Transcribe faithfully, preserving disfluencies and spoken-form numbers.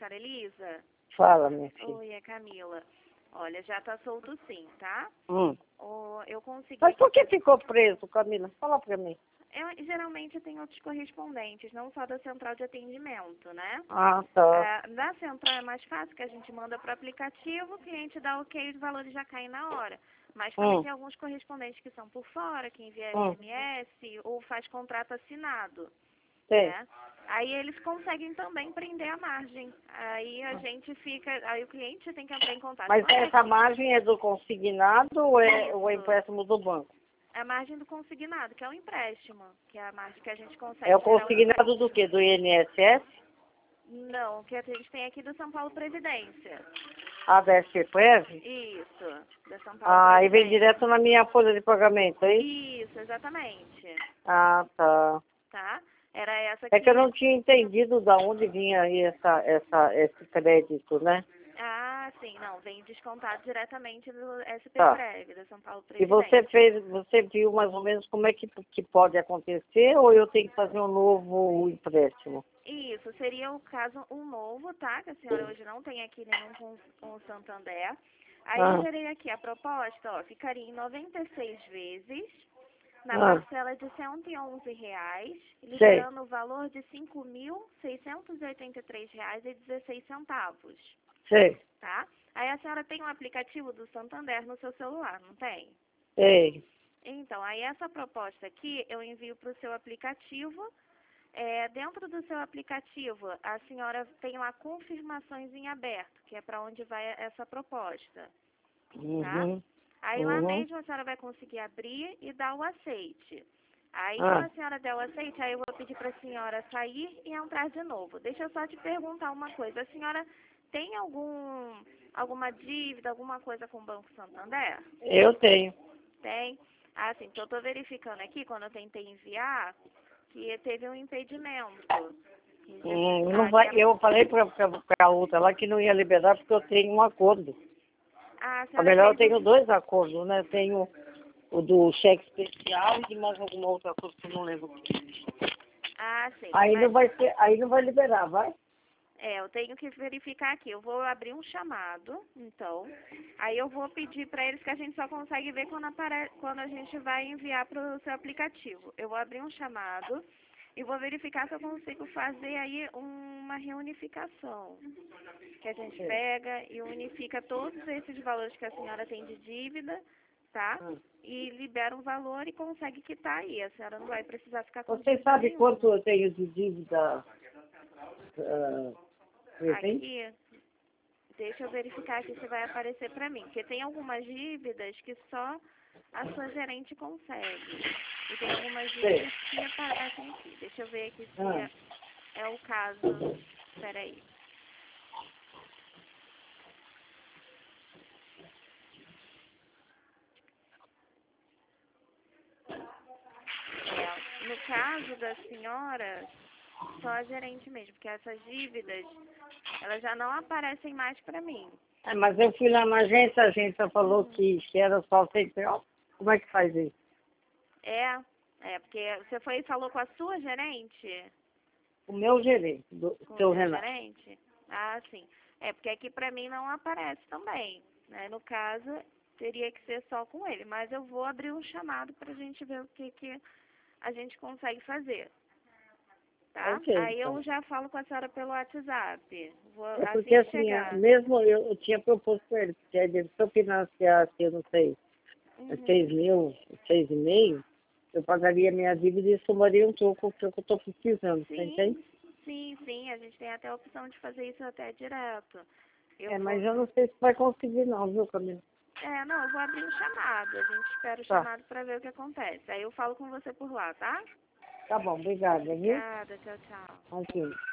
senhora Elisa? Fala, minha filha. Oi, é Camila. Olha, já tá solto sim, tá? Hum. Oh, eu consegui... Mas por que ficou preso, Camila? Fala pra mim. Eu, geralmente tem outros correspondentes, não só da central de atendimento, né? Ah, tá. É, da central é mais fácil, que a gente manda para o aplicativo, o cliente dá ok, os valores já caem na hora. Mas também Hum. tem alguns correspondentes que são por fora, que envia Hum. S M S ou faz contrato assinado, Tem. né? Aí eles conseguem também prender a margem. Aí a gente fica, aí o cliente tem que entrar em contato. Mas com a essa margem é do consignado ou é o empréstimo do banco? É a margem do consignado, que é o empréstimo, que é a margem que a gente consegue É o gerar um consignado do quê? Do I N S S? Não, que a gente tem aqui do São Paulo Previdência. Ah, da S P Prev? Isso, da São Paulo Ah, e vem Previdência. direto na minha folha de pagamento, é isso? Isso, exatamente. Ah, tá. Tá? Era essa É que... que eu não tinha entendido da onde vinha aí essa, essa, esse crédito, né? Ah, sim, não, vem descontado diretamente do S P Tá. Prev, da São Paulo E Previdência. você fez, você viu mais ou menos como é que, que pode acontecer ou eu tenho que fazer um novo empréstimo? Isso, seria o caso um novo, tá? Que a senhora hoje não tem aqui nenhum com, com o Santander. Aí eu Ah, gerei aqui a proposta, ó, ficaria em noventa e seis vezes, na ah, parcela de cento e onze reais, sei, liberando o valor de cinco mil seiscentos e oitenta e três reais e dezesseis centavos, sei, tá? Aí a senhora tem um aplicativo do Santander no seu celular, não tem? sei. Então, aí essa proposta aqui eu envio para o seu aplicativo. É, dentro do seu aplicativo, a senhora tem lá confirmações em aberto, que é para onde vai essa proposta, tá? Uhum, Aí lá uhum. mesmo a senhora vai conseguir abrir e dar o aceite. Aí quando Ah, a senhora der o aceite, aí eu vou pedir para a senhora sair e entrar de novo. Deixa eu só te perguntar uma coisa. A senhora tem algum, alguma dívida, alguma coisa com o Banco Santander? eu tenho. Tem? Ah, sim, que eu estou verificando aqui, quando eu tentei enviar, que teve um impedimento. Que já- Hum, não ah, que vai, a, eu falei para a outra lá que não ia liberar porque eu tenho um acordo. ah, a Ou senhora melhor, eu fez tenho o... dois acordos, né? Tenho o do cheque especial e de mais alguma outra coisa que eu não lembro. Ah, sim. Aí não Mas, vai ser, aí não vai liberar, vai? é, eu tenho que verificar aqui. Eu vou abrir um chamado, então. Aí eu vou pedir para eles que a gente só consegue ver quando, apare... quando a gente vai enviar para o seu aplicativo. Eu vou abrir um chamado e vou verificar se eu consigo fazer aí uma reunificação. Que a gente Sim. pega e unifica todos esses valores que a senhora tem de dívida, tá? Ah. E libera um valor e consegue quitar aí. A senhora não vai precisar ficar com Você dívida sabe nenhuma. quanto eu tenho de dívida ah, presente? Aqui, deixa eu verificar aqui se vai aparecer para mim. Porque tem algumas dívidas que só a sua gerente consegue. E tem algumas Sei. dívidas que aparecem aqui. Deixa eu ver aqui se Ah. é, é o caso. Peraí. É, no caso da senhora, só a gerente mesmo, porque essas dívidas, elas já não aparecem mais para mim. É, mas eu fui lá na agência, a agência falou Uhum. que, que era só C P O. Como é que faz isso? É, é, porque você foi e falou com a sua gerente? O meu gerente, do Com o seu seu Renato. gerente? Ah, sim. É, porque aqui para mim não aparece também, né? No caso, teria que ser só com ele. Mas eu vou abrir um chamado para a gente ver o que, que a gente consegue fazer. Tá? Ok, Aí eu então. já falo com a senhora pelo WhatsApp. Vou, É porque assim que assim, é, chegar. mesmo eu, eu tinha proposto para ele, que é de- se eu financiasse, eu não sei, é seis Uhum. mil, seis e meio, eu pagaria minha dívida e somaria um pouco que eu estou precisando, você entende? Sim, sim, sim. A gente tem até a opção de fazer isso até direto. Eu É, vou. mas eu não sei se vai conseguir não, viu, Camila? É, não, eu vou abrir um chamado. A gente espera o Tá, chamado para ver o que acontece. Aí eu falo com você por lá, tá? tá bom, obrigada, viu? Obrigada, tchau, tchau. Ok.